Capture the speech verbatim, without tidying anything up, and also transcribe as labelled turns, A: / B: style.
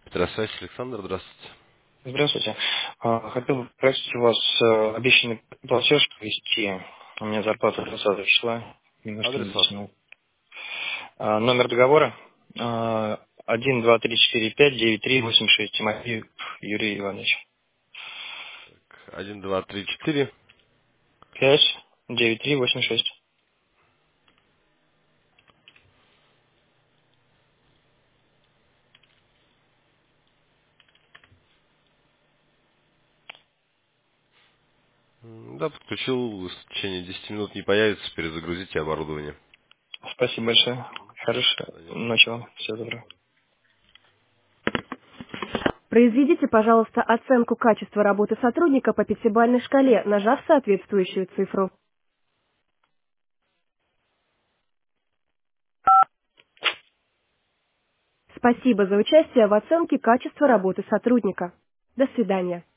A: Петросвязь Александр, здравствуйте.
B: Здравствуйте. А, Хотел бы попросить у вас э, обещанный платеж провести. У меня зарплата двадцатого числа. Немножко
A: Адрес
B: не
A: ваш?
B: дотянул. А, Номер договора а, один, два, три, четыре, пять, девять, три, восемь, шесть. Тимофеев Юрий Иванович.
A: Один, два, три, четыре.
B: пять, девять, три, восемь, шесть.
A: М, Да, подключил, в течение десяти минут не появится, перезагрузите оборудование.
B: Спасибо большое.
A: До
B: Хорошей
A: свидания.
B: ночи вам. Всего доброго.
C: Произведите, пожалуйста, оценку качества работы сотрудника по пятибалльной шкале, нажав соответствующую цифру. Спасибо за участие в оценке качества работы сотрудника. До свидания.